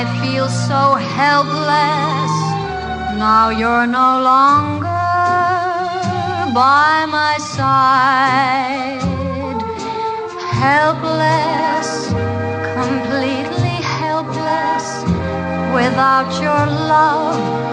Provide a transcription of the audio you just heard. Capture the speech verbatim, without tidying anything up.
I feel so helpless. Now you're no longer by my side. Helpless, completely helpless. Without your love